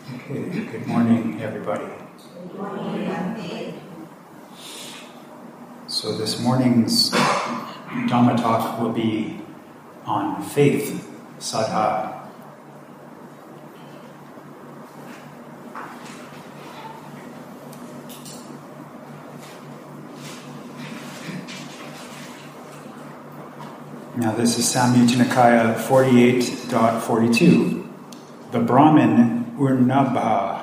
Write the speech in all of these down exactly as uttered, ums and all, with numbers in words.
Okay, good morning, everybody. Good morning. So this morning's Dhamma talk will be on faith, Saddha. Now this is Samyutta Nikaya forty-eight point forty-two. The Brahmin Urnabha.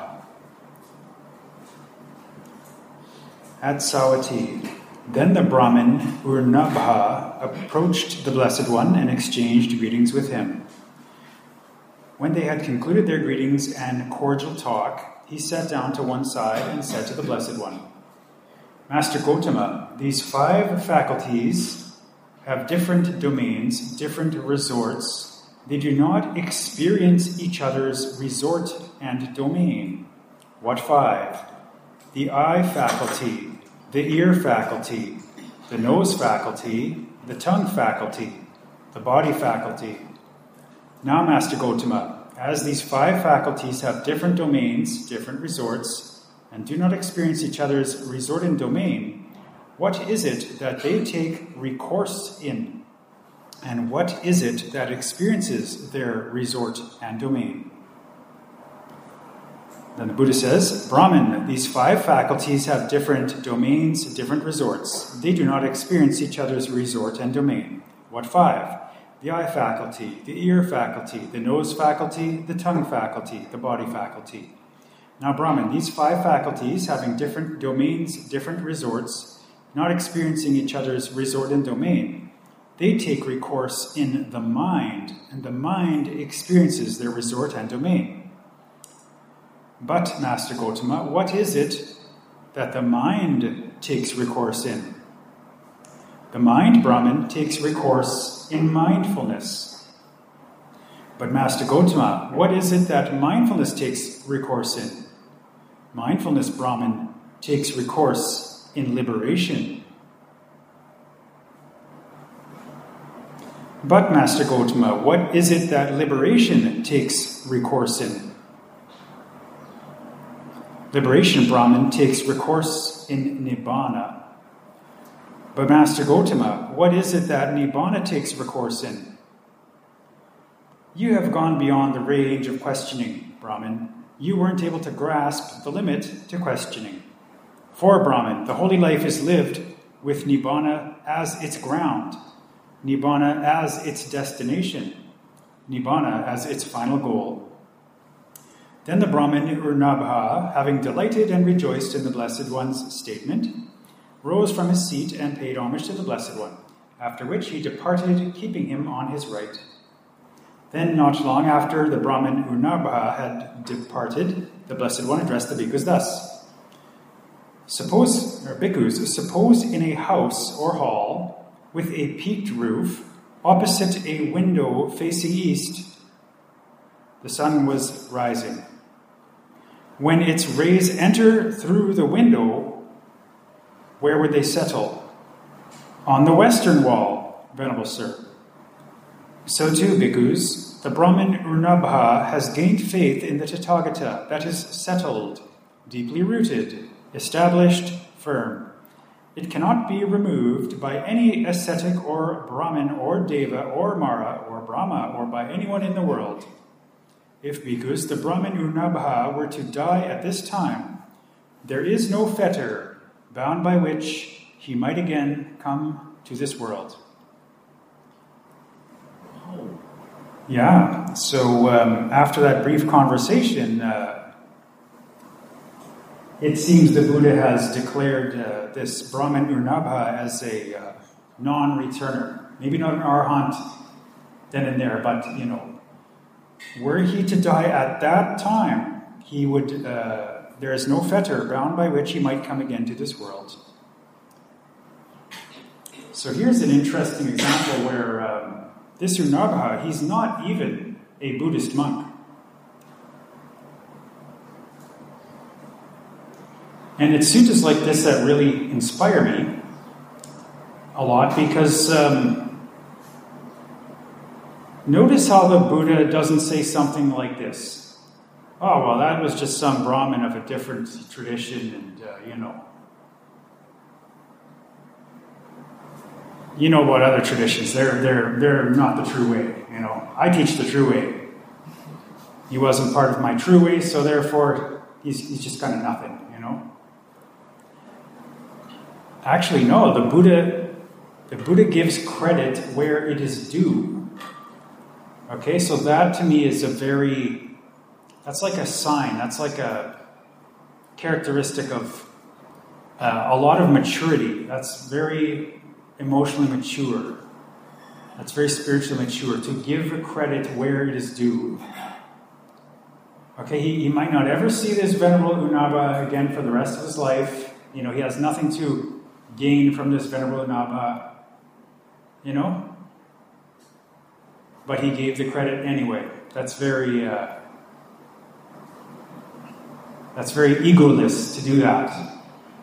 At Savatthi, then the Brahmin Urnabha approached the Blessed One and exchanged greetings with him. When they had concluded their greetings and cordial talk, he sat down to one side and said to the Blessed One, Master Gotama, these five faculties have different domains, different resorts. They do not experience each other's resort and domain. What five? The eye faculty, the ear faculty, the nose faculty, the tongue faculty, the body faculty. Now, Master Gotama, as these five faculties have different domains, different resorts, and do not experience each other's resort and domain, what is it that they take recourse in? And what is it that experiences their resort and domain? Then the Buddha says, Brahman, these five faculties have different domains, different resorts. They do not experience each other's resort and domain. What five? The eye faculty, the ear faculty, the nose faculty, the tongue faculty, the body faculty. Now, Brahman, these five faculties having different domains, different resorts, not experiencing each other's resort and domain, they take recourse in the mind, and the mind experiences their resort and domain. But, Master Gotama, what is it that the mind takes recourse in? The mind, Brahman, takes recourse in mindfulness. But, Master Gotama, what is it that mindfulness takes recourse in? Mindfulness, Brahman, takes recourse in liberation. But, Master Gotama, what is it that liberation takes recourse in? Liberation, Brahman, takes recourse in Nibbana. But Master Gotama, what is it that Nibbana takes recourse in? You have gone beyond the range of questioning, Brahman. You weren't able to grasp the limit to questioning. For Brahman, the holy life is lived with Nibbana as its ground, Nibbana as its destination, Nibbana as its final goal. Then the Brahmin Urnabha, having delighted and rejoiced in the Blessed One's statement, rose from his seat and paid homage to the Blessed One, after which he departed, keeping him on his right. Then, not long after the Brahmin Urnabha had departed, the Blessed One addressed the bhikkhus thus. Suppose, or bhikkhus, suppose in a house or hall with a peaked roof, opposite a window facing east, the sun was rising. When its rays enter through the window, where would they settle? On the western wall, Venerable Sir. So too, bhikkhus, the Brahmin Urnabha has gained faith in the Tathagata, that is settled, deeply rooted, established, firm. It cannot be removed by any ascetic or Brahmin or Deva or Mara or Brahma or by anyone in the world. If, bhikkhus, the Brahmin Urnabha were to die at this time, there is no fetter bound by which he might again come to this world. Yeah, so um, after that brief conversation, uh, it seems the Buddha has declared uh, this Brahmin Urnabha as a uh, non-returner. Maybe not an arahant then and there, but, you know, were he to die at that time, he would. Uh, there is no fetter bound by which he might come again to this world. So here's an interesting example where um, this Urnabha, he's not even a Buddhist monk. And it's suttas like this that really inspire me a lot because um, notice how the Buddha doesn't say something like this. oh, well, that was just some Brahmin of a different tradition, and, uh, you know. You know about other traditions. They're, they're, they're not the true way, you know. I teach the true way. He wasn't part of my true way, so therefore, he's, he's just kind of nothing, you know. Actually, no, the Buddha, the Buddha gives credit where it is due. Okay, so that to me is a very, that's like a sign, that's like a characteristic of uh, a lot of maturity. That's very emotionally mature. That's very spiritually mature, to give credit where it is due. Okay, he, he might not ever see this Venerable U Naba again for the rest of his life. You know, he has nothing to gain from this Venerable U Naba, you know? But he gave the credit anyway. That's very, uh, that's very egoless to do that.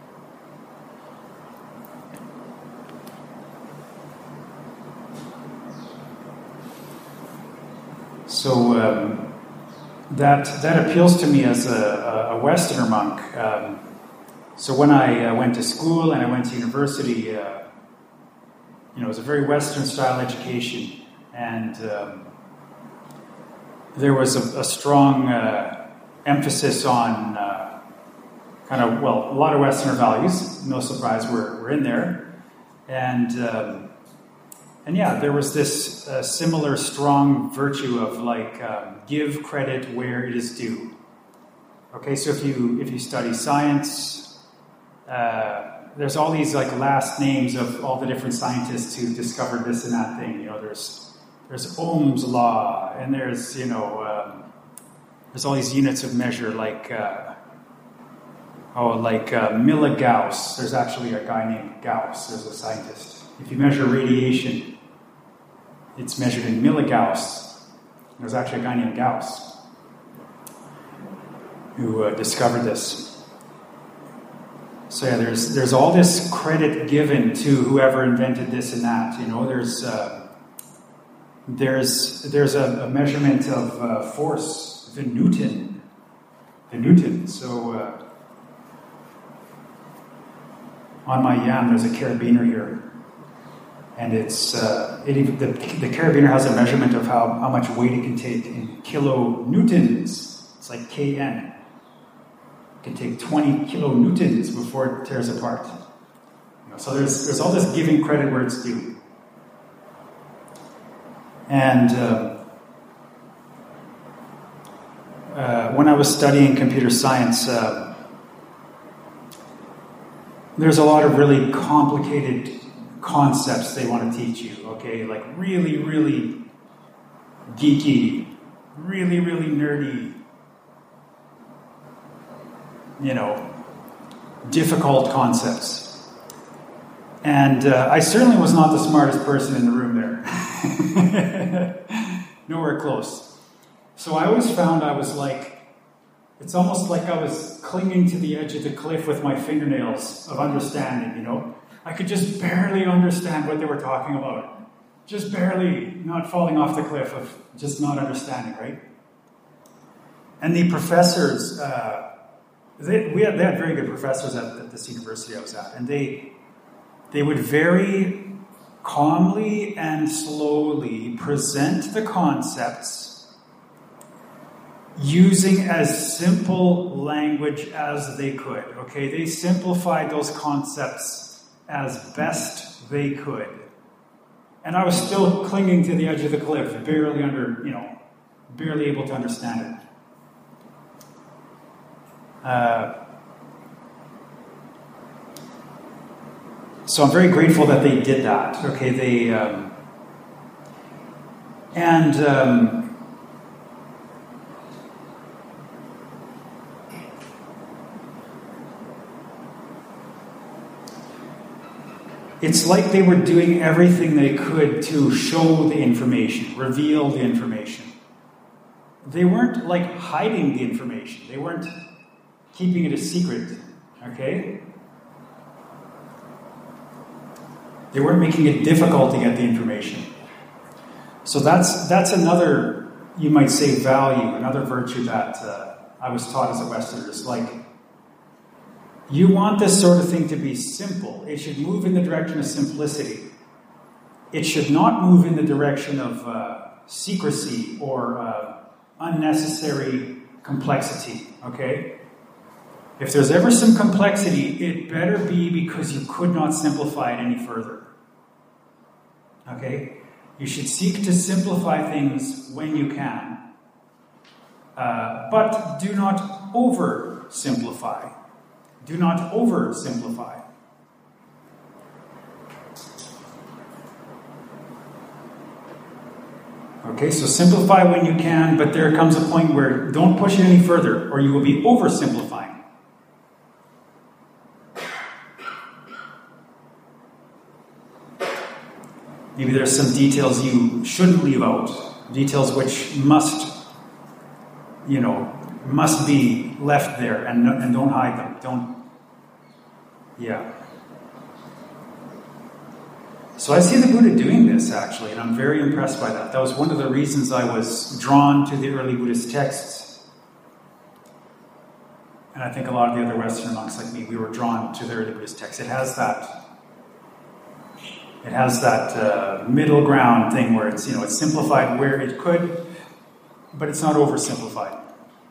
So um, that that appeals to me as a, a Westerner monk. Um, so when I uh, went to school and I went to university, uh, you know, it was a very Western style education, and um, there was a, a strong uh, emphasis on uh, kind of, well, a lot of Westerner values. No surprise, we're we're in there, and. Um, And yeah, there was this uh, similar strong virtue of like um, give credit where it is due. Okay, so if you if you study science, uh, there's all these like last names of all the different scientists who discovered this and that thing. You know, there's there's Ohm's law, and there's you know um, there's all these units of measure like uh, oh like uh, milligauss. There's actually a guy named Gauss. There's a scientist. If you measure radiation, it's measured in milligauss. There's actually a guy named Gauss who uh, discovered this. So yeah, there's there's all this credit given to whoever invented this and that. You know, there's uh, there's there's a, a measurement of uh, force, the Newton, the Newton. So uh, on my yam, there's a carabiner here. And it's uh, it, the, the carabiner has a measurement of how, how much weight it can take in kilonewtons. It's like K N. It can take twenty kilonewtons before it tears apart. You know, so there's there's all this giving credit where it's due. And uh, uh, when I was studying computer science, uh, there's a lot of really complicated concepts they want to teach you, okay? Like really, really geeky, really, really nerdy, you know, difficult concepts. And uh, I certainly was not the smartest person in the room there. Nowhere close. So I always found I was like, it's almost like I was clinging to the edge of the cliff with my fingernails of understanding, you know? I could just barely understand what they were talking about. Just barely, not falling off the cliff of just not understanding, right? And the professors, uh, they, we had, they had very good professors at, at this university I was at, and they they would very calmly and slowly present the concepts using as simple language as they could, okay? They simplified those concepts as best they could. And I was still clinging to the edge of the cliff, barely under, you know, barely able to understand it. Uh, so I'm very grateful that they did that. Okay, they, um, and, um, it's like they were doing everything they could to show the information, reveal the information. They weren't like hiding the information. They weren't keeping it a secret, okay? They weren't making it difficult to get the information. So that's that's another, you might say, value, another virtue that uh, I was taught as a Westerner. It's like, you want this sort of thing to be simple. It should move in the direction of simplicity. It should not move in the direction of uh, secrecy or uh, unnecessary complexity, okay? If there's ever some complexity, it better be because you could not simplify it any further. Okay? You should seek to simplify things when you can. Uh, but do not oversimplify. Do not oversimplify. Okay, so simplify when you can, but there comes a point where don't push it any further, or you will be oversimplifying. Maybe there's some details you shouldn't leave out, details which must, you know, must be left there, and and don't hide them. Don't, yeah. So I see the Buddha doing this, actually, and I'm very impressed by that. That was one of the reasons I was drawn to the early Buddhist texts. And I think a lot of the other Western monks like me, we were drawn to the early Buddhist texts. It has that, it has that uh, middle ground thing where it's, you know, it's simplified where it could, but it's not oversimplified.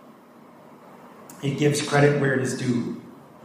It gives credit where it is due.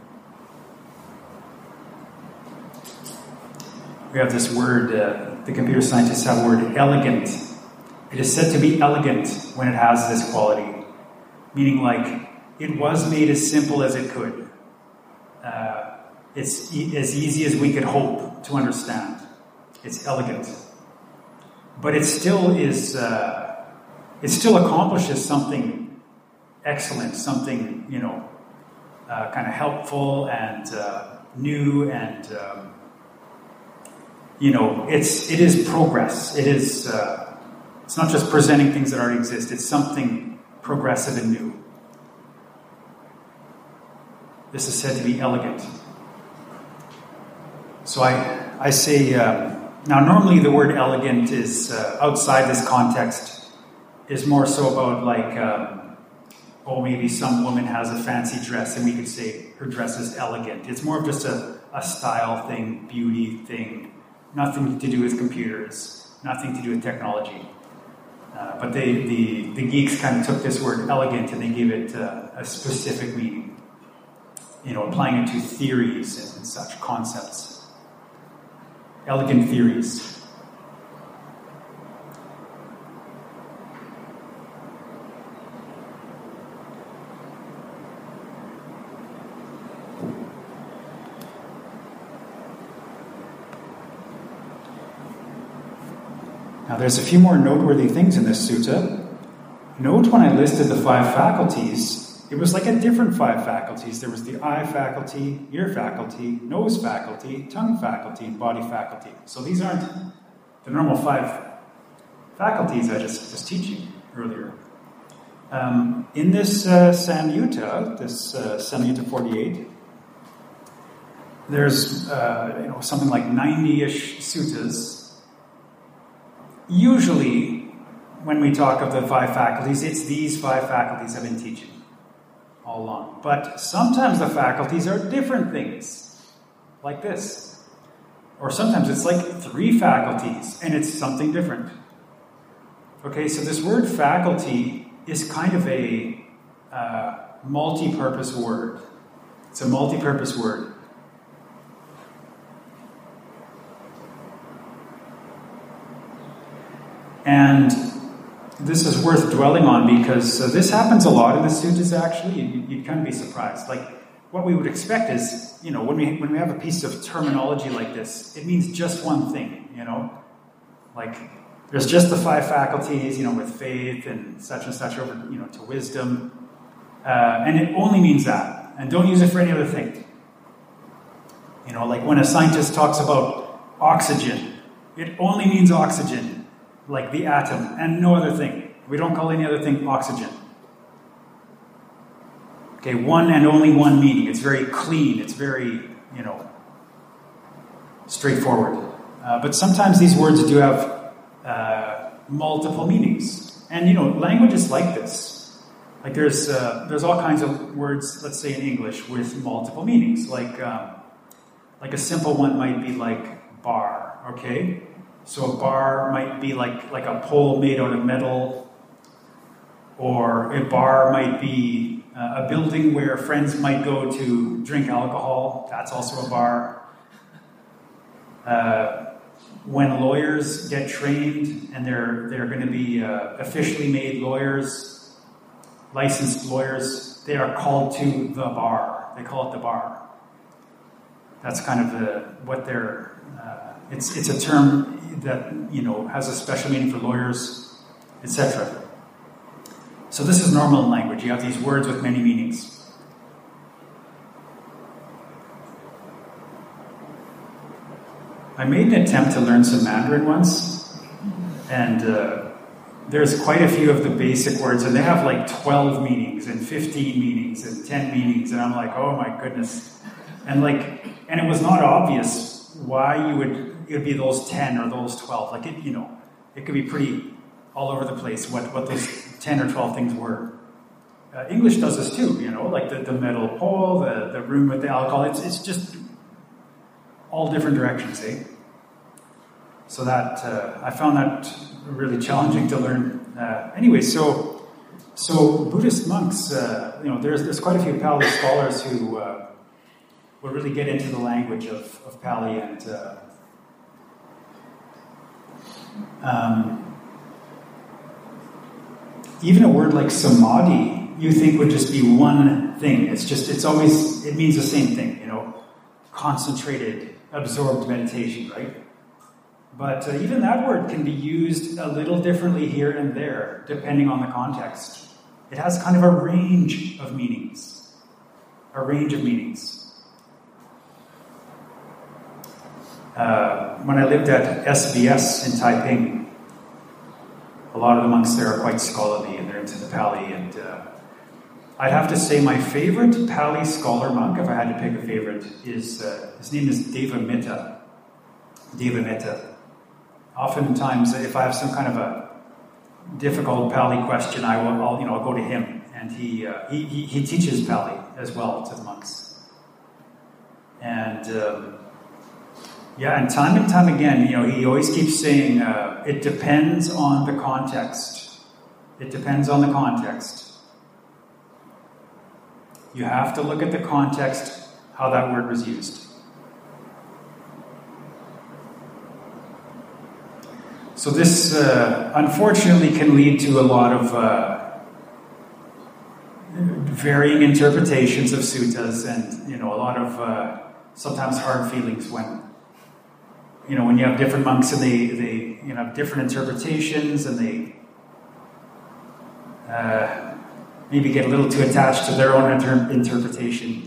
We have this word, uh, the computer scientists have the word elegant. It is said to be elegant when it has this quality, meaning like it was made as simple as it could. Uh, it's e- as easy as we could hope to understand. It's elegant. But it still is, uh, it still accomplishes something excellent, something, you know, uh, kind of helpful and uh, new and... Um, You know, it's it is progress. It is. Uh, it's not just presenting things that already exist. It's something progressive and new. This is said to be elegant. So I I say um, now. Normally, the word elegant is uh, outside this context. Is more so about like um, oh, maybe some woman has a fancy dress, and we could say her dress is elegant. It's more of just a, a style thing, beauty thing. Nothing to do with computers, nothing to do with technology. Uh, but they, the, the geeks kind of took this word elegant and they gave it uh, a specific meaning. You know, applying it to theories and, and such concepts. Elegant theories. Now, there's a few more noteworthy things in this sutta. Note when I listed the five faculties, it was like a different five faculties. There was the eye faculty, ear faculty, nose faculty, tongue faculty, and body faculty. So these aren't the normal five faculties I just was teaching earlier. Um, in this uh, Samyutta, this uh, Samyutta forty-eight, there's uh, you know something like ninety-ish suttas. Usually, when we talk of the five faculties, it's these five faculties I've been teaching all along. But sometimes the faculties are different things, like this. Or sometimes it's like three faculties, and it's something different. Okay, so this word faculty is kind of a uh, multi-purpose word. It's a multi-purpose word. And this is worth dwelling on because uh, this happens a lot in the suttas, actually. You'd, you'd kind of be surprised. Like, what we would expect is, you know, when we when we have a piece of terminology like this, it means just one thing, you know? Like, there's just the five faculties, you know, with faith and such and such over, you know, to wisdom. Uh, and it only means that. And don't use it for any other thing. You know, like when a scientist talks about oxygen, it only means oxygen. Like the atom, and no other thing. We don't call any other thing oxygen. Okay, one and only one meaning. It's very clean. It's very, you know, straightforward. Uh, but sometimes these words do have uh, multiple meanings. And, you know, language is like this. Like there's uh, there's all kinds of words, let's say in English, with multiple meanings. Like um, like a simple one might be like bar, okay? So a bar might be like like a pole made out of metal, or a bar might be uh, a building where friends might go to drink alcohol. That's also a bar. Uh, when lawyers get trained and they're they're going to be uh, officially made lawyers, licensed lawyers, they are called to the bar. They call it the bar. That's kind of the what they're. Uh, it's it's a term that you know has a special meaning for lawyers, et cetera. So this is normal in language. You have these words with many meanings. I made an attempt to learn some Mandarin once, and uh, there's quite a few of the basic words, and they have like twelve meanings, and fifteen meanings, and ten meanings, and I'm like, oh my goodness. And like, and it was not obvious why you would, it would be those ten or those twelve. Like it, you know, it could be pretty all over the place what, what those ten or twelve things were. Uh, English does this too, you know, like the, the metal pole, the, the room with the alcohol, it's it's just all different directions, eh? So that, uh, I found that really challenging to learn. Uh, anyway, so so Buddhist monks, uh, you know, there's there's quite a few Pali scholars who uh, will really get into the language of, of Pali, and uh, um, even a word like samadhi, you think would just be one thing. It's just, it's always, it means the same thing, you know, concentrated, absorbed meditation, right? But uh, even that word can be used a little differently here and there, depending on the context. It has kind of a range of meanings. A range of meanings. Uh, when I lived at S B S in Taiping, a lot of the monks there are quite scholarly, and they're into the Pali, and uh, I'd have to say my favorite Pali scholar monk, if I had to pick a favorite, is, uh, his name is Devametta. Devametta. Oftentimes, if I have some kind of a difficult Pali question, I will, I'll, you know, I'll go to him, and he, uh, he, he he teaches Pali as well to the monks. And um, yeah, and time and time again, you know, he always keeps saying uh, it depends on the context. It depends on the context. You have to look at the context, how that word was used. So this, uh, unfortunately, can lead to a lot of uh, varying interpretations of suttas, and you know, a lot of uh, sometimes hard feelings when, you know, when you have different monks and they, they you know, have different interpretations, and they uh, maybe get a little too attached to their own inter- interpretation.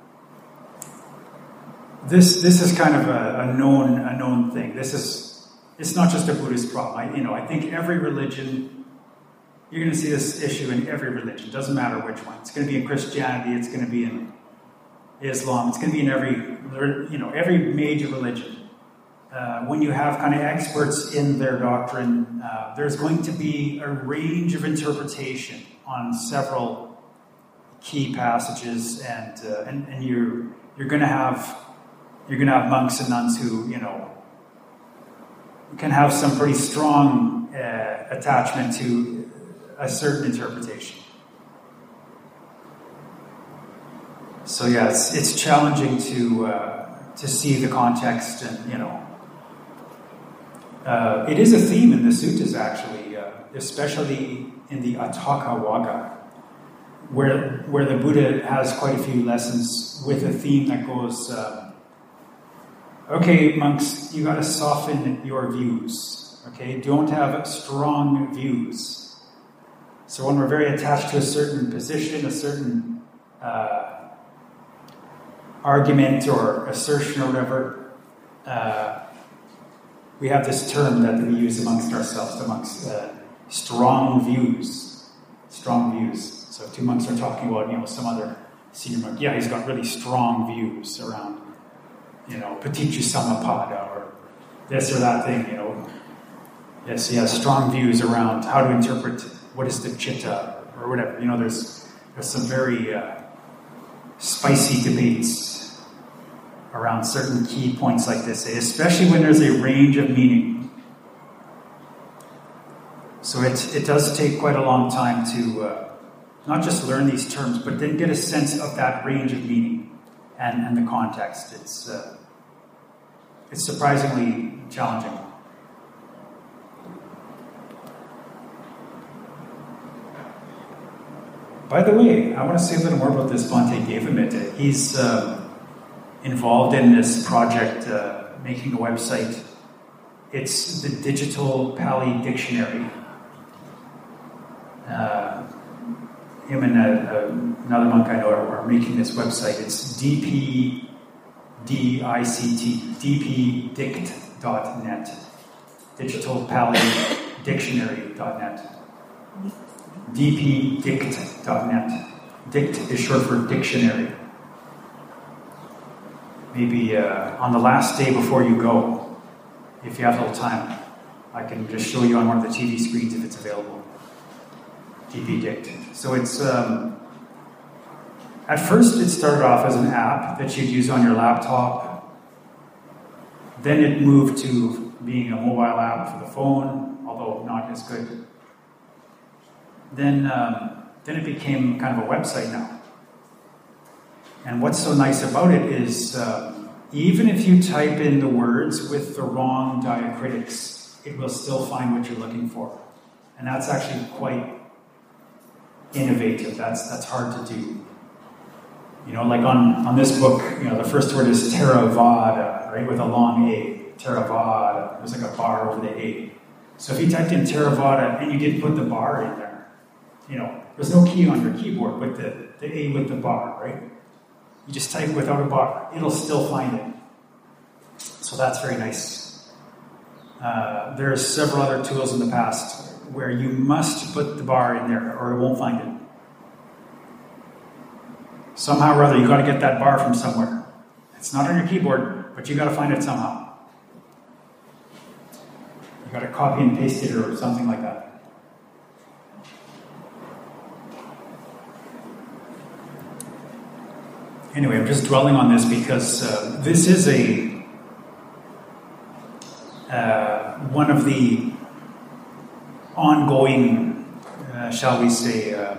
This this is kind of a, a known a known thing. This is. It's not just a Buddhist problem. I, you know, I think every religion, you're going to see this issue in every religion. It doesn't matter which one. It's going to be in Christianity. It's going to be in Islam. It's going to be in every, you know, every major religion. Uh, when you have kind of experts in their doctrine, uh, there's going to be a range of interpretation on several key passages, and uh, and, and you're you're going to have you're going to have monks and nuns who, you know, can have some pretty strong uh, attachment to a certain interpretation. So yeah, it's, it's challenging to uh, to see the context, and you know, uh, it is a theme in the suttas actually, uh, especially in the Atthaka Vagga, where where the Buddha has quite a few lessons with a theme that goes. Uh, Okay, monks, you got to soften your views. Okay, don't have strong views. So when we're very attached to a certain position, a certain uh, argument or assertion or whatever, uh, we have this term that we use amongst ourselves, amongst uh, strong views. Strong views. So two monks are talking about, you know, some other senior monk. Yeah, he's got really strong views around, you know, Paticca Samuppada or this or that thing, you know. Yes, he has strong views around how to interpret what is the chitta, or whatever. You know, there's there's some very uh, spicy debates around certain key points like this, especially when there's a range of meaning. So it it does take quite a long time to uh, not just learn these terms, but then get a sense of that range of meaning and, and the context. It's uh, it's surprisingly challenging. By the way, I want to say a little more about this Bhante Devamita. He's uh, involved in this project, uh, making a website. It's the Digital Pali Dictionary. Uh, him and uh, uh, another monk I know are, are making this website. It's D P D I C T, D P dict dot net, Digital Pali Dictionary dot net. D P dict dot net. Dict is short for dictionary. Maybe uh, on the last day before you go, if you have a little time, I can just show you on one of the T V screens if it's available. D P Dict. So it's, um, at first it started off as an app that you'd use on your laptop. Then it moved to being a mobile app for the phone, although not as good. Then, um, then it became kind of a website now. And what's so nice about it is, um, even if you type in the words with the wrong diacritics, it will still find what you're looking for. And that's actually quite innovative. That's that's hard to do. You know, like on, on this book, you know, the first word is Theravada, right, with a long A. Theravada. There's like a bar over the A. So if you typed in Theravada and you didn't put the bar in there, you know, there's no key on your keyboard with the, the A with the bar, right? You just type without a bar. It'll still find it. So that's very nice. Uh, there are several other tools in the past where you must put the bar in there or it won't find it. Somehow or other, you got to get that bar from somewhere. It's not on your keyboard, but you got to find it somehow. You got to copy and paste it or something like that. Anyway, I'm just dwelling on this because uh, this is a uh, one of the ongoing, uh, shall we say, uh,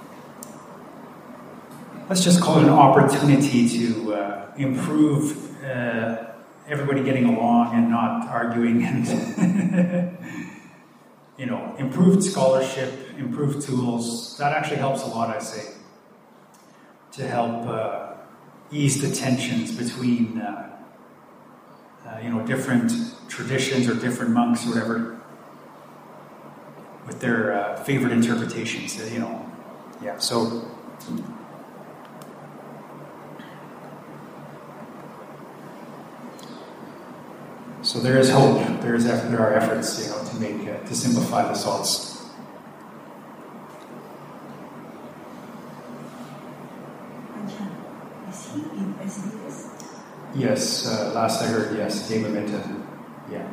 let's just call it an opportunity to uh, improve uh, everybody getting along and not arguing, and you know, improved scholarship, improved tools. That actually helps a lot, I say, to help uh, ease the tensions between uh, uh, you know, different traditions or different monks or whatever, with their uh, favorite interpretations, you know. Yeah, so so there is hope. There is there are efforts, you know, to make uh, to simplify the salts. Is he in S D S? Yes, uh, last I heard, yes, Devamita. Yeah.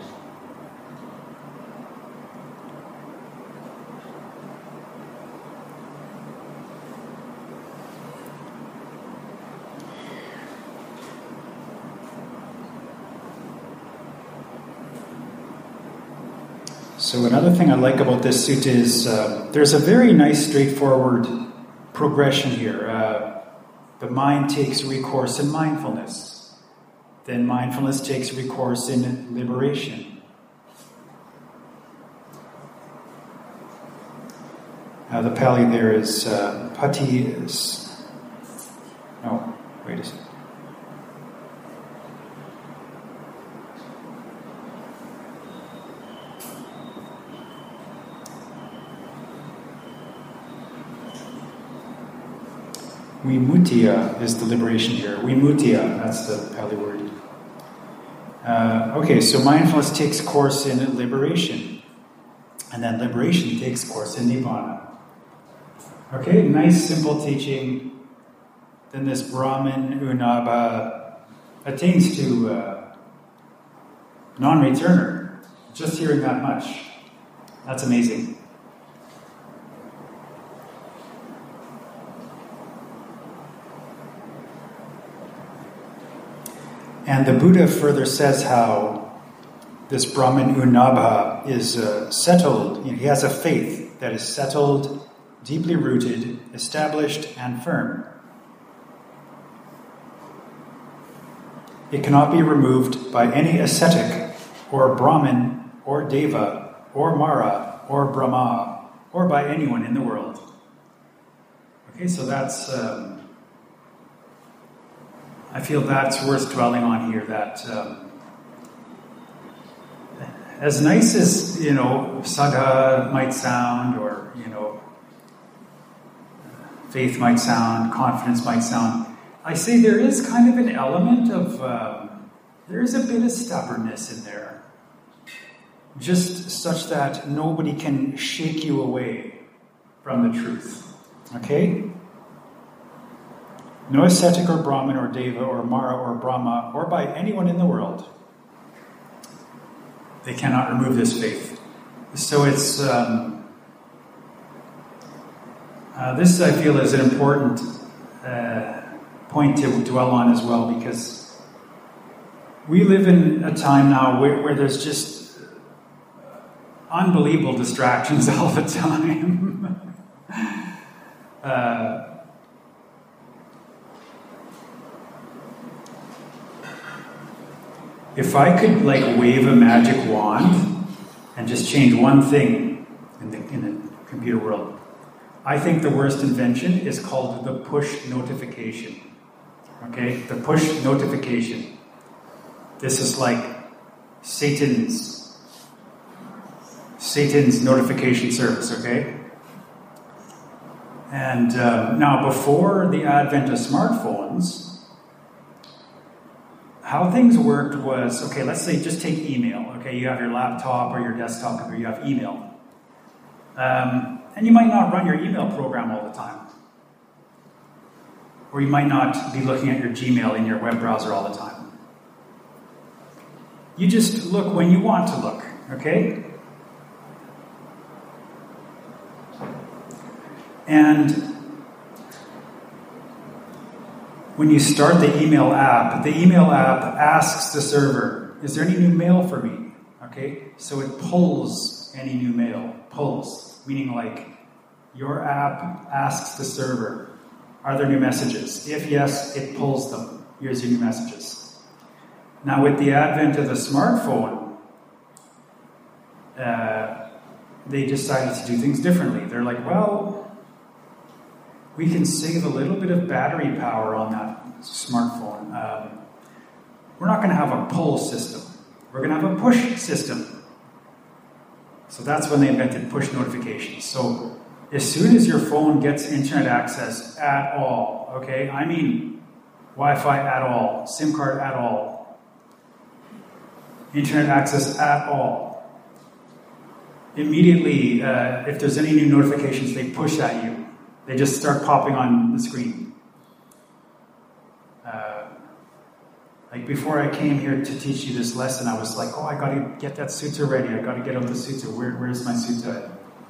So another thing I like about this sutta is uh, there's a very nice, straightforward progression here. Uh, the mind takes recourse in mindfulness. Then mindfulness takes recourse in liberation. Uh, the Pali there is uh, pati is... No, wait a second. Vimuttiya is the liberation here. Vimuttiya, that's the Pali word. Uh, okay, so mindfulness takes course in liberation. And then liberation takes course in Nibbana. Okay, nice simple teaching. Then this Brahmin Unaba attains to uh, non-returner. Just hearing that much. That's amazing. And the Buddha further says how this Brahmin Unabha is uh, settled. You know, he has a faith that is settled, deeply rooted, established, and firm. It cannot be removed by any ascetic, or Brahmin, or Deva, or Mara, or Brahma, or by anyone in the world. Okay, so that's, um, I feel that's worth dwelling on here, that um, as nice as, you know, Saddha might sound, or, you know, faith might sound, confidence might sound, I say there is kind of an element of, um, there is a bit of stubbornness in there. Just such that nobody can shake you away from the truth. Okay? No ascetic or Brahmin or Deva or Mara or Brahma or by anyone in the world. They cannot remove this faith. So it's, um, uh, this I feel is an important uh, point to dwell on as well, because we live in a time now where, where there's just unbelievable distractions all the time. uh, if I could like wave a magic wand and just change one thing in the, in the computer world, I think the worst invention is called the push notification. Okay, the push notification. This is like Satan's Satan's notification service, okay? And um, now, before the advent of smartphones, how things worked was, okay, let's say just take email, okay? You have your laptop or your desktop, or you have email. Um, and you might not run your email program all the time. Or you might not be looking at your Gmail in your web browser all the time. You just look when you want to look, okay? And when you start the email app, the email app asks the server, is there any new mail for me? Okay? So it pulls any new mail. Pulls, meaning like your app asks the server, are there new messages? If yes, it pulls them. Here's your new messages. Now, with the advent of the smartphone, uh, they decided to do things differently. They're like, well, we can save a little bit of battery power on that smartphone. Um, we're not going to have a pull system. We're going to have a push system. So that's when they invented push notifications. So as soon as your phone gets internet access at all, okay, I mean Wi-Fi at all, SIM card at all, internet access at all, immediately, uh, if there's any new notifications, they push at you. They just start popping on the screen. Uh, like before I came here to teach you this lesson, I was like, oh, I got to get that sutta ready. I got to get out the sutta. Where, where's my sutta?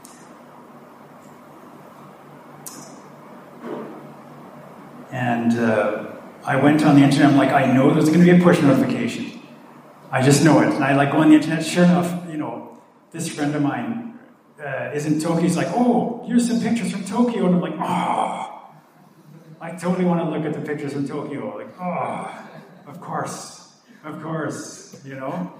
And uh, I went on the internet. I'm like, I know there's going to be a push notification. I just know it. And I like go on the internet. Sure enough, you know, this friend of mine uh, is in Tokyo. He's like, oh, here's some pictures from Tokyo. And I'm like, oh, I totally want to look at the pictures from Tokyo. Like, oh, of course, of course, you know.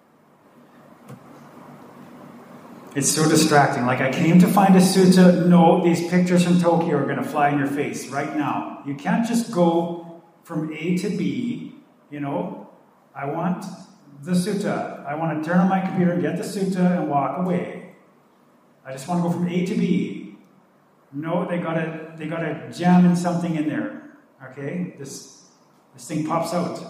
It's so distracting. Like, I came to find a sutta. No, these pictures from Tokyo are going to fly in your face right now. You can't just go from A to B, you know. I want the sutta. I want to turn on my computer and get the sutta and walk away. I just want to go from A to B. No, they gotta they gotta jam in something in there. Okay? This this thing pops out.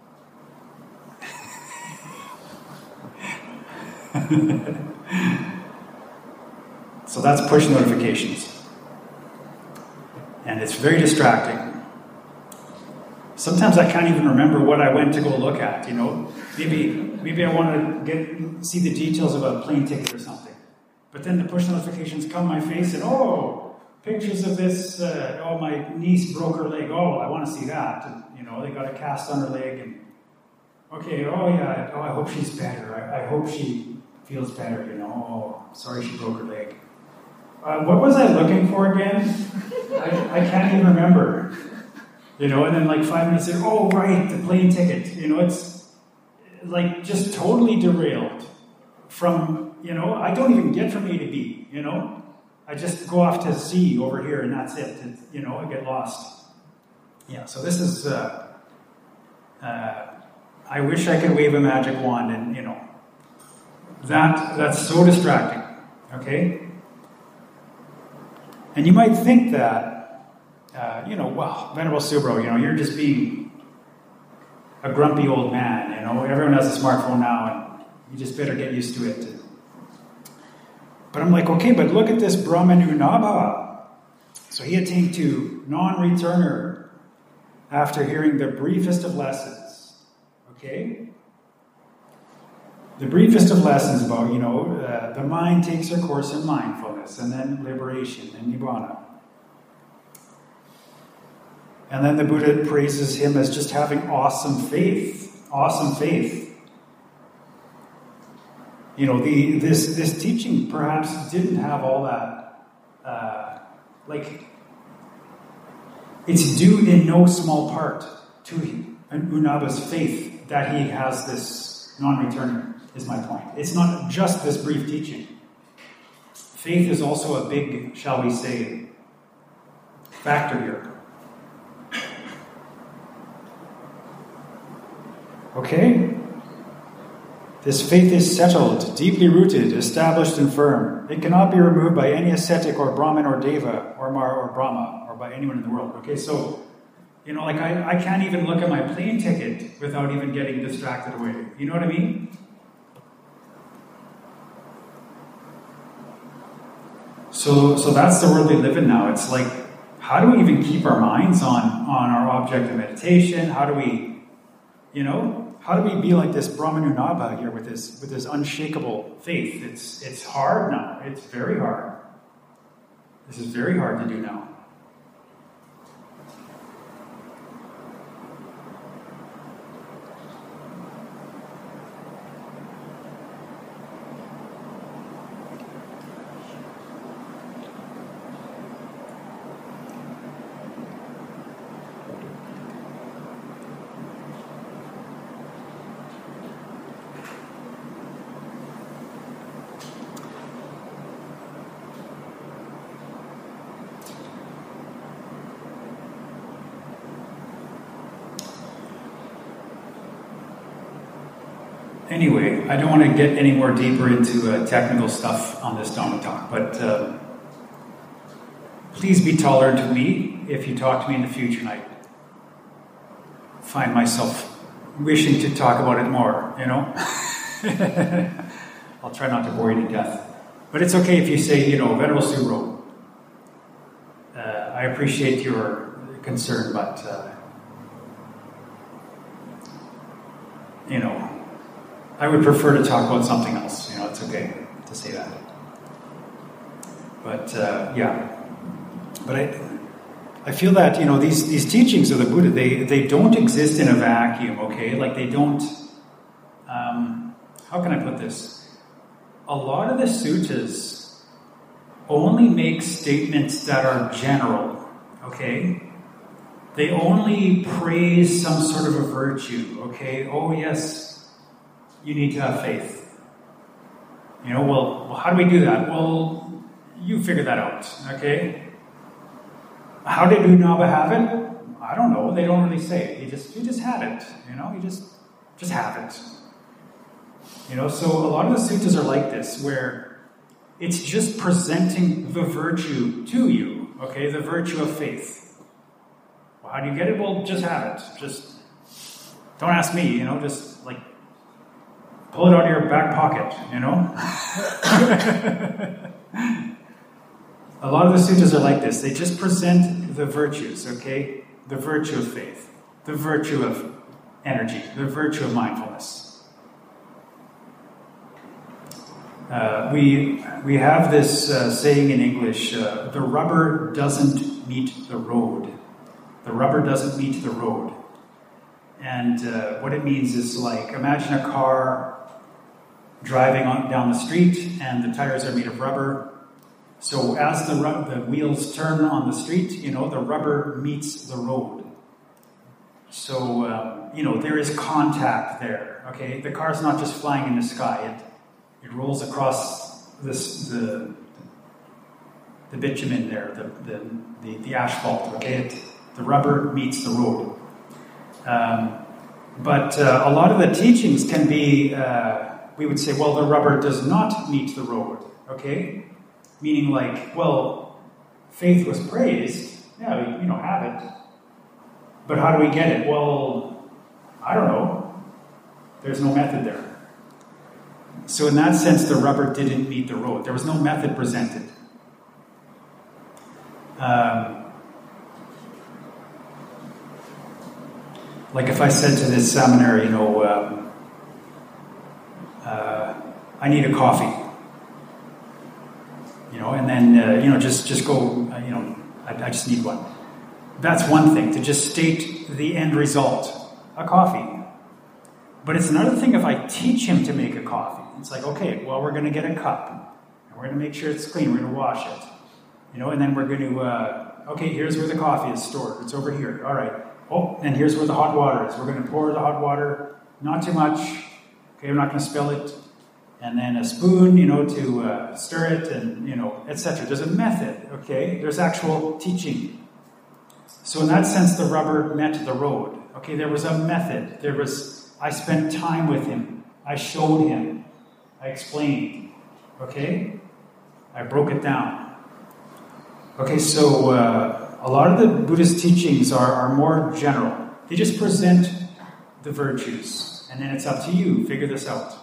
So that's push notifications. And it's very distracting. Sometimes I can't even remember what I went to go look at, you know. Maybe maybe I want to get see the details of a plane ticket or something. But then the push notifications come in my face and, oh, pictures of this, uh, oh, my niece broke her leg. Oh, I want to see that. And, you know, they got a cast on her leg. And Okay, oh yeah, oh, I hope she's better. I, I hope she feels better, you know. Oh, sorry she broke her leg. Uh, what was I looking for again? I, I can't even remember. You know, and then like five minutes later, oh, right, the plane ticket. You know, it's like just totally derailed from, you know, I don't even get from A to B, you know. I just go off to C over here and that's it. it you know, I get lost. Yeah, so this is, uh, uh, I wish I could wave a magic wand and, you know, that that's so distracting, okay? And you might think that, uh, you know, well, Venerable Subro, you know, you're just being a grumpy old man, you know, everyone has a smartphone now and you just better get used to it. But I'm like, okay, but look at this Brahman Unabha. So he attained to non-returner after hearing the briefest of lessons. Okay? The briefest of lessons about, you know, uh, the mind takes her course in mindfulness, and then liberation and Nibbana. And then the Buddha praises him as just having awesome faith. Awesome faith. You know, the this this teaching perhaps didn't have all that, uh, like, it's due in no small part to Unabha's faith that he has this non-returner, is my point. It's not just this brief teaching. Faith is also a big, shall we say, factor here. Okay? This faith is settled, deeply rooted, established and firm. It cannot be removed by any ascetic or Brahmin or Deva or Mar or Brahma or by anyone in the world. Okay, so, you know, like I, I can't even look at my plane ticket without even getting distracted away. You know what I mean? So, so that's the world we live in now. It's like, how do we even keep our minds on, on our object of meditation? How do we, you know... How do we be like this Brahman Unabha here with this with this unshakable faith? It's it's hard now. It's very hard. This is very hard to do now. Anyway, I don't want to get any more deeper into uh, technical stuff on this Dhamma talk, but uh, please be tolerant of me if you talk to me in the future and I find myself wishing to talk about it more, you know? I'll try not to bore you to death. But it's okay if you say, you know, Venerable Subro, uh, I appreciate your concern, but, uh, you know, I would prefer to talk about something else. You know, it's okay to say that. But, uh, yeah. But I I feel that, you know, these, these teachings of the Buddha, they, they don't exist in a vacuum, okay? Like, they don't... Um, how can I put this? A lot of the suttas only make statements that are general, okay? They only praise some sort of a virtue, okay? Oh, yes... You need to have faith. You know, well, well, how do we do that? Well, you figure that out, okay? How did Unabha have it? I don't know. They don't really say. He just, he just had it. You know, he just, just have it. You know, so a lot of the suttas are like this, where it's just presenting the virtue to you, okay? The virtue of faith. Well, how do you get it? Well, just have it. Just don't ask me. You know, just like. Pull it out of your back pocket, you know? A lot of the suttas are like this. They just present the virtues, okay? The virtue of faith, the virtue of energy, the virtue of mindfulness. Uh, we we have this uh, saying in English, uh, the rubber doesn't meet the road. The rubber doesn't meet the road. And uh, what it means is like, imagine a car driving on, down the street, and the tires are made of rubber. So as the, ru- the wheels turn on the street, you know, the rubber meets the road. So, um, you know, there is contact there, okay? The car's not just flying in the sky. It, it rolls across this, the, the bitumen there, the, the, the, the asphalt, okay? It, the rubber meets the road. Um, but uh, a lot of the teachings can be, uh, we would say, well, the rubber does not meet the road, okay? Meaning like, well, faith was praised. Yeah, we, you know, have it. But how do we get it? Well, I don't know. There's no method there. So in that sense, the rubber didn't meet the road. There was no method presented. Um, like if I said to this seminary, you know, um, uh, I need a coffee. You know, and then, uh, you know, just, just go, uh, you know, I, I just need one. That's one thing, to just state the end result, a coffee. But it's another thing if I teach him to make a coffee. It's like, okay, well, we're going to get a cup, and we're going to make sure it's clean, we're going to wash it. You know, and then we're going to, uh, okay, here's where the coffee is stored. It's over here. All right. Oh, and here's where the hot water is. We're going to pour the hot water, not too much. Okay, we're not going to spill it. And then a spoon, you know, to uh, stir it, and, you know, et cetera. There's a method, okay? There's actual teaching. So in that sense, the rubber met the road. Okay, there was a method. There was, I spent time with him. I showed him. I explained. Okay? I broke it down. Okay, so uh, a lot of the Buddhist teachings are, are more general. They just present the virtues. And then it's up to you. Figure this out.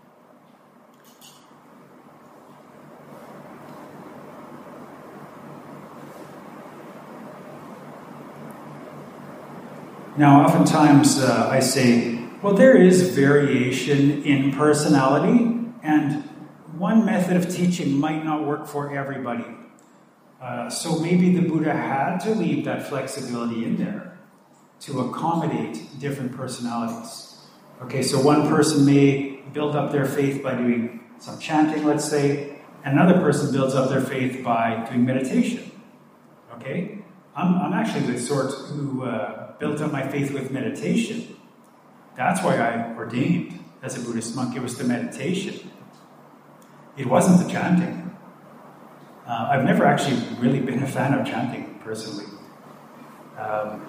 Now, oftentimes uh, I say, well, there is variation in personality, and one method of teaching might not work for everybody. Uh, so maybe the Buddha had to leave that flexibility in there to accommodate different personalities. Okay, so one person may build up their faith by doing some chanting, let's say, and another person builds up their faith by doing meditation. Okay? I'm, I'm actually the sort who uh, built up my faith with meditation. That's why I ordained as a Buddhist monk. It was the meditation. It wasn't the chanting. Uh, I've never actually really been a fan of chanting, personally. Um,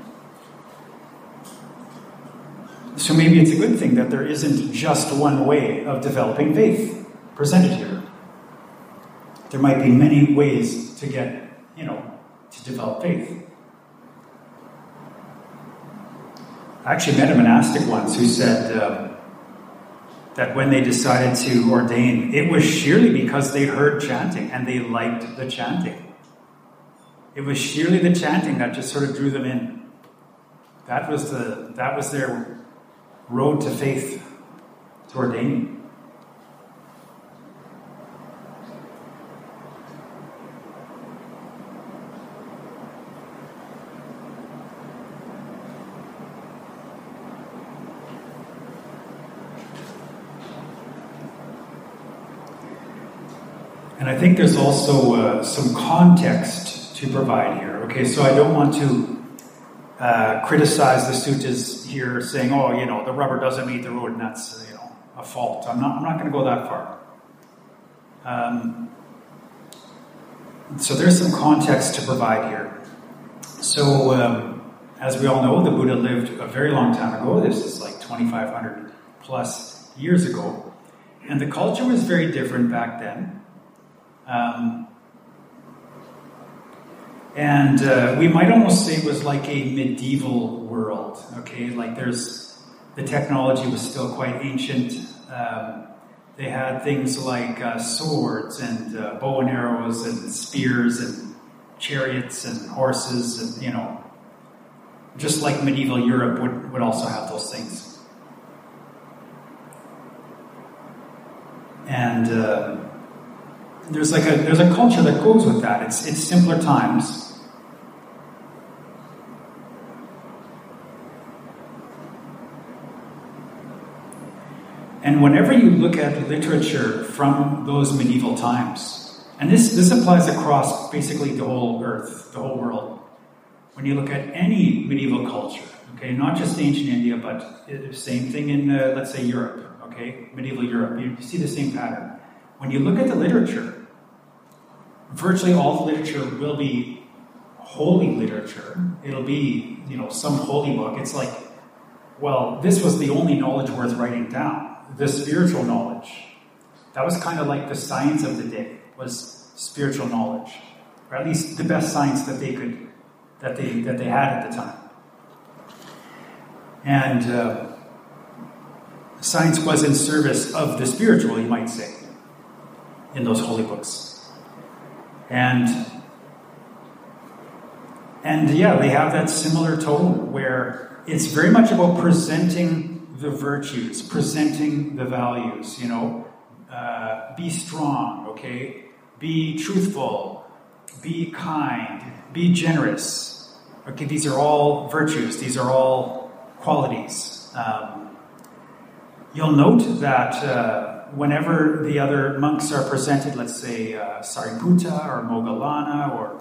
so maybe it's a good thing that there isn't just one way of developing faith presented here. There might be many ways to get, you know, to develop faith. I actually met a monastic once who said um, that when they decided to ordain, it was sheerly because they heard chanting and they liked the chanting. It was sheerly the chanting that just sort of drew them in. That was the that was their road to faith, to ordaining. And I think there's also uh, some context to provide here. Okay, so I don't want to uh, criticize the suttas here, saying, "Oh, you know, the rubber doesn't meet the road, and that's you know a fault." I'm not. I'm not going to go that far. Um, so there's some context to provide here. So, um, as we all know, the Buddha lived a very long time ago. This is like twenty-five hundred plus years ago, and the culture was very different back then. Um, and uh, we might almost say it was like a medieval world, okay? Like there's, the technology was still quite ancient. Um, they had things like uh, swords and uh, bow and arrows and spears and chariots and horses and, you know, just like medieval Europe would, would also have those things. And... Uh, There's like a there's a culture that goes with that. It's it's simpler times. And whenever you look at literature from those medieval times, and this, this applies across basically the whole earth, the whole world. When you look at any medieval culture, okay, not just ancient India, but the same thing in, uh, let's say, Europe, okay, medieval Europe, you see the same pattern. When you look at the literature, virtually all the literature will be holy literature. It'll be, you know, some holy book. It's like, well, this was the only knowledge worth writing down. The spiritual knowledge. That was kind of like the science of the day, was spiritual knowledge. Or at least the best science that they could, that they that they had at the time. And uh, science was in service of the spiritual, you might say, in those holy books. And and yeah, they have that similar tone where it's very much about presenting the virtues, presenting the values, you know. Uh, be strong, okay? Be truthful. Be kind. Be generous. Okay, these are all virtues. These are all qualities. Um, you'll note that uh, whenever the other monks are presented, let's say uh, Sariputta or Moggallana or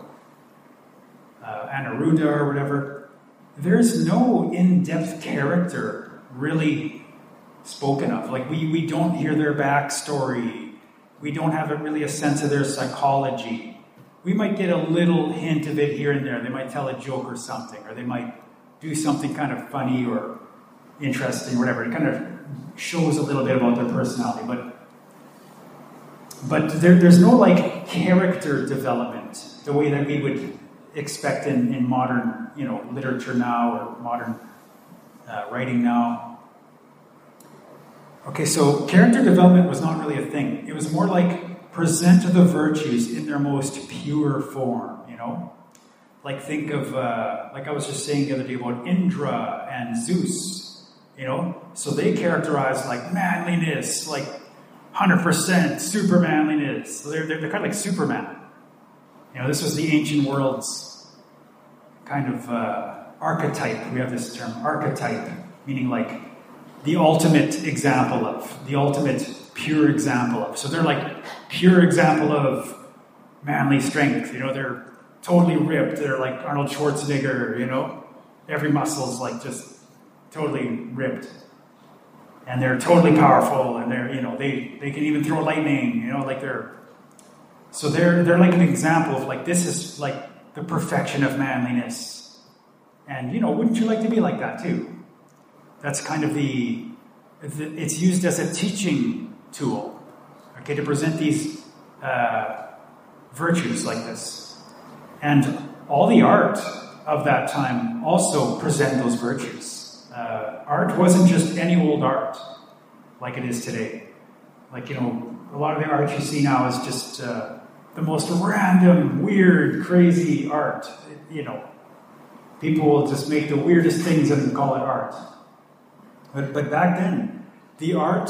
uh, Anuruddha or whatever, there's no in-depth character really spoken of. Like, we, we don't hear their backstory. We don't have a, really a sense of their psychology. We might get a little hint of it here and there. They might tell a joke or something, or they might do something kind of funny or interesting or whatever. It kind of shows a little bit about their personality. But but there, there's no, like, character development the way that we would expect in, in modern, you know, literature now or modern Uh, writing now. Okay, so character development was not really a thing. It was more like present the virtues in their most pure form, you know? Like, think of, uh, like I was just saying the other day about Indra and Zeus, you know? So they characterize, like, manliness, like one hundred percent super manliness. So they're, they're, they're kind of like Superman. You know, this was the ancient world's kind of uh, archetype. We have this term, archetype, meaning like the ultimate example of, the ultimate pure example of. So they're like pure example of manly strength. You know, they're totally ripped. They're like Arnold Schwarzenegger, you know. Every muscle's like just totally ripped. And they're totally powerful, and they're, you know, they, they can even throw lightning, you know, like they're, so they're, they're like an example of like, this is like the perfection of manliness. And, you know, wouldn't you like to be like that too? That's kind of the, it's used as a teaching tool, okay, to present these uh, virtues like this. And all the art of that time also present those virtues. Uh, art wasn't just any old art like it is today. Like, you know, a lot of the art you see now is just uh, the most random, weird, crazy art, you know. People will just make the weirdest things and call it art. But but back then, the art,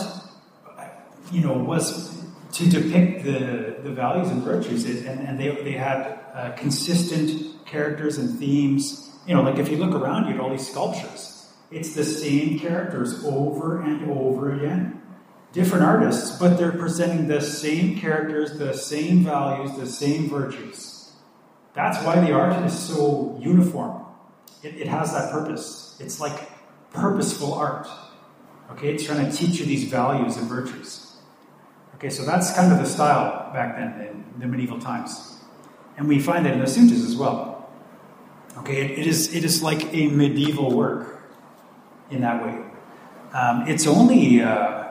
you know, was to depict the, the values and virtues, and, and they they had uh, consistent characters and themes. You know, like if you look around you at all these sculptures, it's the same characters over and over again. Different artists, but they're presenting the same characters, the same values, the same virtues. That's why the art is so uniform. It, it has that purpose. It's like purposeful art. Okay, it's trying to teach you these values and virtues. Okay, so that's kind of the style back then in the medieval times. And we find that in the sutras as well. Okay, it, it is it is like a medieval work in that way. Um, it's only uh,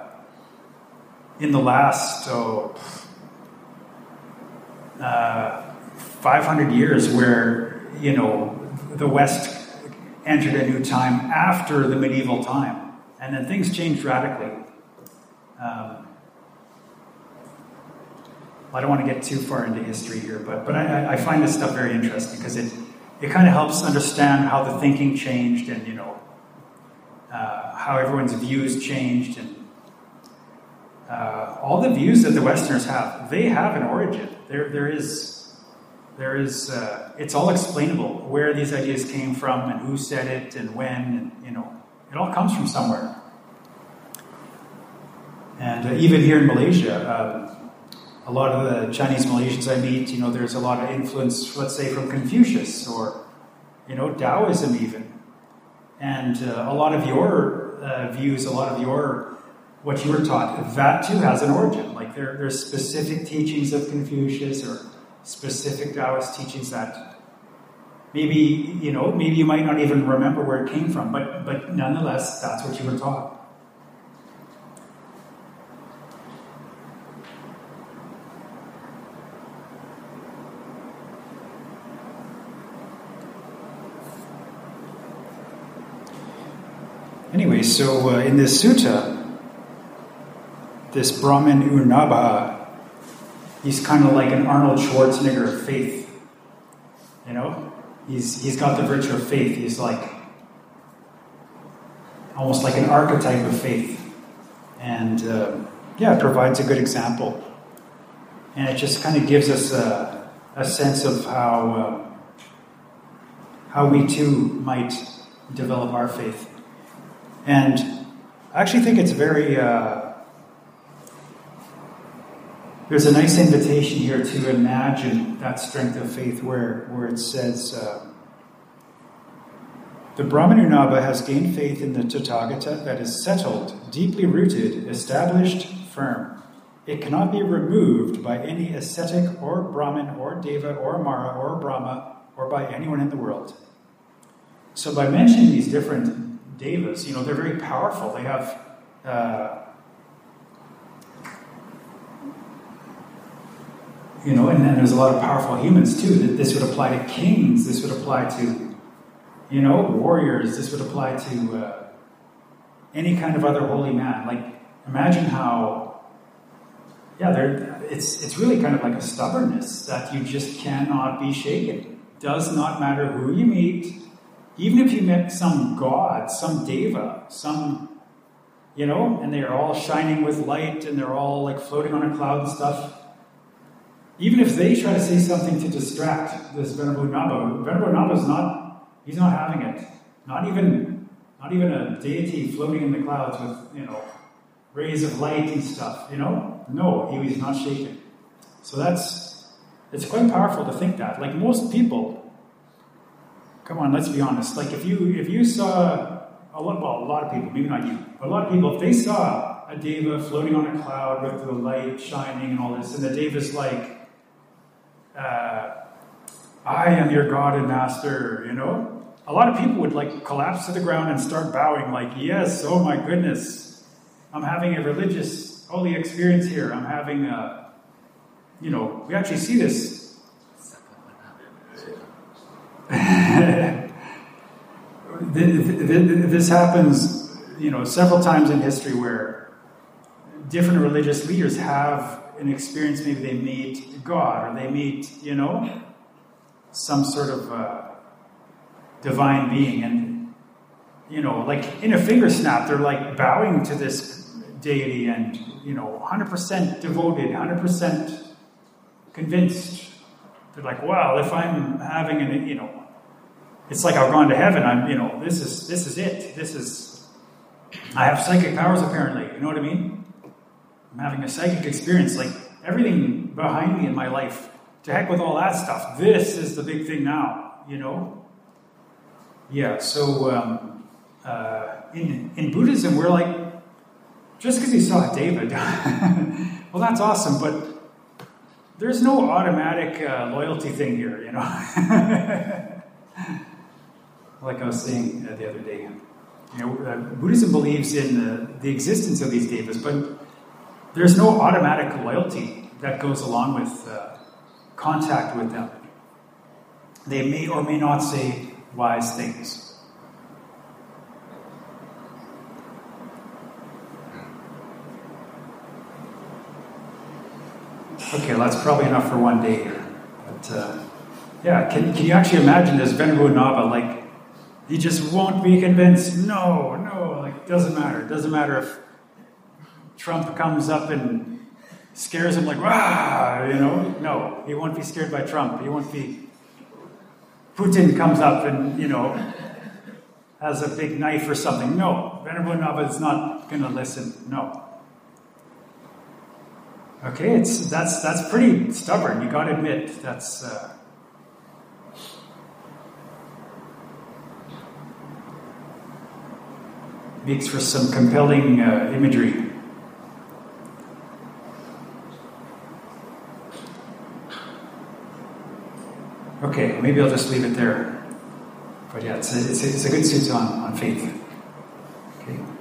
in the last oh, uh, five hundred years where, you know, the West entered a new time after the medieval time. And then things changed radically. Um, I don't want to get too far into history here, but but I, I find this stuff very interesting because it, it kind of helps understand how the thinking changed and, you know, uh, how everyone's views changed. And uh, all the views that the Westerners have, they have an origin. There, there is... There is, uh, it's all explainable where these ideas came from and who said it and when, and, you know, it all comes from somewhere. And uh, even here in Malaysia, um, a lot of the Chinese Malaysians I meet, you know, there's a lot of influence, let's say, from Confucius or, you know, Taoism even. And uh, a lot of your uh, views, a lot of your, what you were taught, that too has an origin. Like there, there's specific teachings of Confucius or specific Taoist teachings that maybe, you know, maybe you might not even remember where it came from, but, but nonetheless, that's what you were taught. Anyway, so uh, in this sutta, this Brahmin U Nabha, he's kind of like an Arnold Schwarzenegger of faith. You know? He's he's got the virtue of faith. He's like almost like an archetype of faith. And uh, yeah, it provides a good example. And it just kind of gives us a, a sense of how, uh, how we too might develop our faith. And I actually think it's very, uh, there's a nice invitation here to imagine that strength of faith where, where it says, uh, the Brahmanu Nabha has gained faith in the Tathagata that is settled, deeply rooted, established, firm. It cannot be removed by any ascetic or Brahmin or Deva or Mara or Brahma or by anyone in the world. So by mentioning these different Devas, you know, they're very powerful. They have, uh, you know, and then there's a lot of powerful humans too. This would apply to kings. This would apply to, you know, warriors. This would apply to uh, any kind of other holy man. Like, imagine how, yeah, there. It's it's really kind of like a stubbornness that you just cannot be shaken. Does not matter who you meet. Even if you met some god, some deva, some, you know, and they're all shining with light and they're all like floating on a cloud and stuff, even if they try to say something to distract this Venerable Nabha, Venerable Nabha is not, he's not having it. Not even, not even a deity floating in the clouds with, you know, rays of light and stuff, you know? No, he was not shaken. So that's, it's quite powerful to think that. Like most people, come on, let's be honest. Like if you if you saw a lot, well, a lot of people, maybe not you, but a lot of people, if they saw a deva floating on a cloud with the light shining and all this, and the deva's like, uh, "I am your God and Master," you know, a lot of people would like collapse to the ground and start bowing, like, "Yes, oh my goodness, I'm having a religious holy experience here. I'm having a, you know, we actually see this." This happens, you know, several times in history where different religious leaders have an experience. Maybe they meet God, or they meet, you know, some sort of uh, divine being, and you know, like in a finger snap, they're like bowing to this deity, and you know, one hundred percent devoted, one hundred percent convinced. They're like, well, if I'm having an, you know, it's like I've gone to heaven. I'm, you know, this is this is it. This is, I have psychic powers apparently. You know what I mean? I'm having a psychic experience. Like everything behind me in my life. To heck with all that stuff. This is the big thing now. You know? Yeah. So um, uh, in in Buddhism, we're like, just because you saw a David, well, that's awesome, but there's no automatic uh, loyalty thing here, you know. Like I was saying uh, the other day, you know, uh, Buddhism believes in uh, the existence of these devas, but there's no automatic loyalty that goes along with uh, contact with them. They may or may not say wise things. Okay, well, that's probably enough for one day here. But uh, yeah, can, can you actually imagine this Venerable Nabha, like, he just won't be convinced. No, no, like, doesn't matter. It doesn't matter if Trump comes up and scares him like, rah, you know. No, he won't be scared by Trump. He won't be, Putin comes up and, you know, has a big knife or something. No, Venerable Nabha is not going to listen. No. Okay, it's that's that's pretty stubborn. You got to admit that's. Uh, makes for some compelling uh, imagery. Okay, maybe I'll just leave it there. But yeah, it's a, it's a, it's a good suit on, on faith. Okay.